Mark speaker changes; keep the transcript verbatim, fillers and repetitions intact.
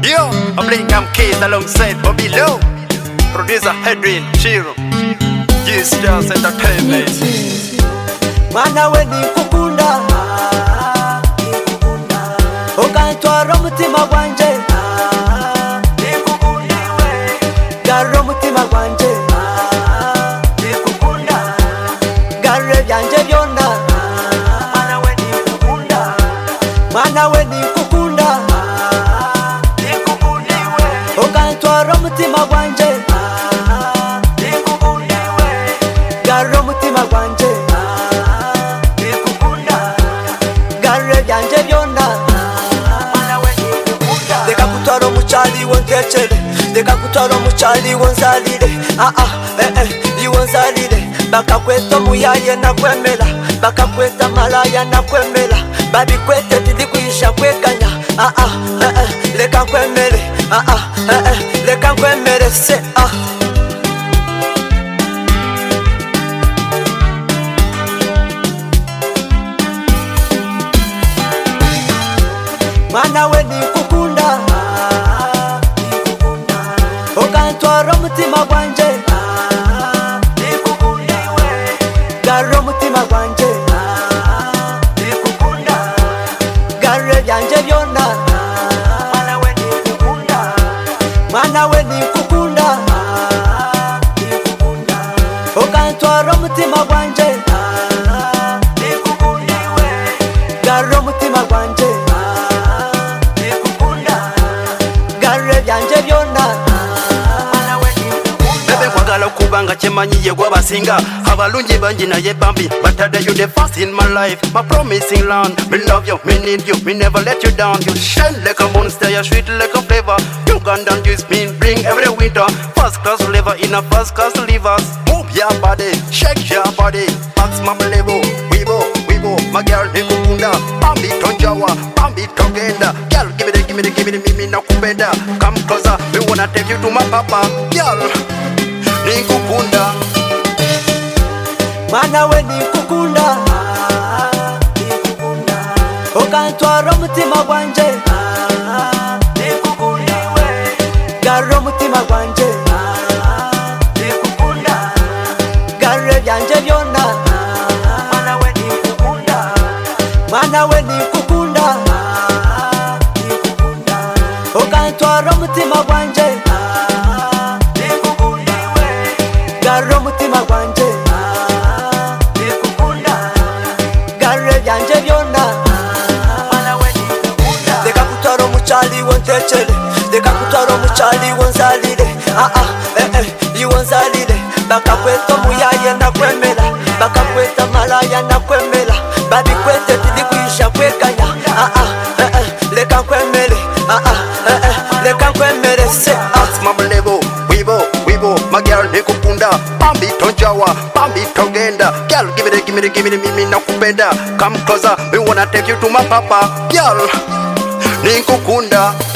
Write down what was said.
Speaker 1: Yo, I bring I'm Keith alongside Bobby Low, producer Hedwin Chiro, G-Stars Entertainment.
Speaker 2: Mana we ni kukunda, ukantwara umutima gwanje, garo umutima gwanje, gare byanje byona. Mana we ni kukunda, mana we ni kukunda, ukantwara umutima gwanje, garo umutima gwanje, gare byanje byona. Deka kutwara umucali wontekere, deka kutwara umucali wonzalire, ah ah eh eh iwonzalire. Bakakweta muyaye nakwemera, bakakweta malaya nakwemera, babikwete tili kuyisha kwekanya, ah ah eh eh leka kwemere, ah ah eh eh leka kwemere se ah. Mana we ni kukunda, ukantwara umutima gwanje, garo umutima gwanje, gare byanje byona. Mana we ni kukunda, mana we ni kukunda, ukantwara umutima gwanje, garo umutima gwanje, gare byanje byona.
Speaker 1: Kubanga chemanyiye gwabasinga abalungi bangi naye bambi batade you the first in my life, my promising land. Me love you, me need you, me never let you down. You shine like a monster, you sweet like a flavor. Ugandan juice mean bring every winter. First class liver in a first class livers. Move your body, shake your body. Max mama level, weebo, weebo. My girl nikukunda, bambi tonjawa, bambi togenda. Girl give me the, give me the, give me the, mimi nakupenda. Come closer, we wanna take you to my papa. Girl nikukunda,
Speaker 2: mana we ni kukunda, ukantwara umutima gwanje, garo umutima gwanje, gare byanje byona. Mana we ni kukunda, mana we ni kukunda, ukantwara umutima gwanje, garo umutima gwanje, gare byanje byona. Deka kutwara umucali wontekere, deka kutwara umucali wonzalire, ah ah eh eh iwonzalire. Bakakweta muyaye nakwemera, bakakweta malaya nakwemera, babikwete tili kuyisha kwekanya, ah ah eh eh leka kwemere, ah ah eh eh leka kwemere se ah.
Speaker 1: mama level, weebo, weebo. My girl nikukunda, bambi tonjawa, bambi togenda. Girl give me the, give me the, give me the, mimi nakupenda. Come closer, we wanna take you to my papa. Girl nikukunda.